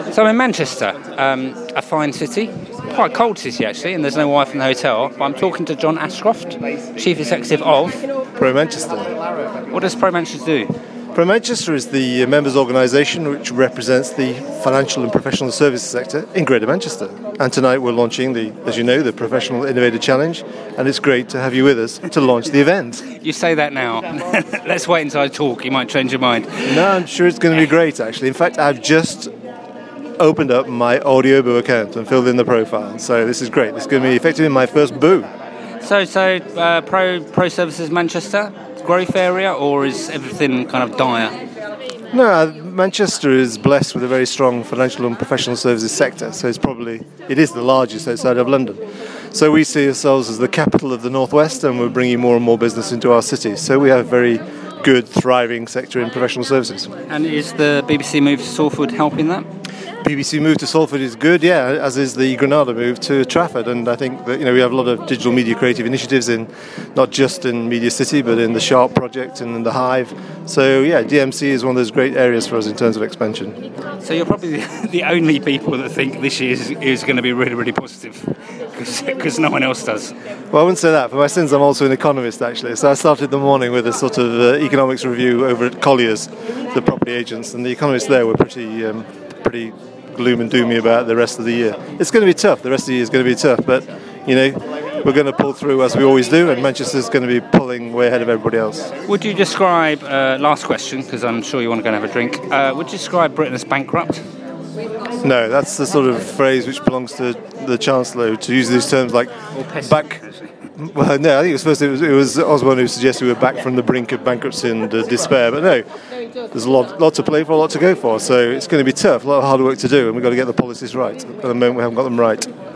So I'm in Manchester, a fine city, quite cold city actually, and there's no Wi-Fi in the hotel, but I'm talking to John Ashcroft, Chief Executive of Pro Manchester. What does Pro Manchester do? Pro Manchester is the members' organisation which represents the financial and professional services sector in Greater Manchester. And tonight we're launching as you know, the Professional Innovator Challenge, and it's great to have you with us to launch the event. You say that now. Let's wait until I talk, you might change your mind. No, I'm sure it's going to be great actually. In fact, I've just opened up my Audioboo account and filled in the profile. So this is great. This is going to be effectively my first boo. So Pro Services Manchester, growth area, or is everything kind of dire? No, Manchester is blessed with a very strong financial and professional services sector, so it is the largest outside of London. So we see ourselves as the capital of the Northwest, and we're bringing more and more business into our city. So we have a very good, thriving sector in professional services. And is the BBC move to Salford helping that? BBC move to Salford is good, yeah, as is the Granada move to Trafford, and I think that we have a lot of digital media creative initiatives in, not just in Media City, but in the Sharp project and in the Hive. So yeah, DMC is one of those great areas for us in terms of expansion. So you're probably the only people that think this year is going to be really, really positive, because no one else does. Well, I wouldn't say that. For my sins, I'm also an economist, actually. So I started the morning with a sort of economics review over at Colliers, the property agents, and the economists there were pretty gloom and doomy about the rest of the year. It's going to be tough. The rest of the year is going to be tough, but we're going to pull through as we always do, and Manchester's going to be pulling way ahead of everybody else. Would you describe, last question, because I'm sure you want to go and have a drink, would you describe Britain as bankrupt? No, that's the sort of phrase which belongs to the Chancellor, to use these terms like back. Well, no, I think it was Osborne who suggested we were back from the brink of bankruptcy and despair. But no, there's a lot to play for, a lot to go for. So it's going to be tough, a lot of hard work to do, and we've got to get the policies right. At the moment, we haven't got them right.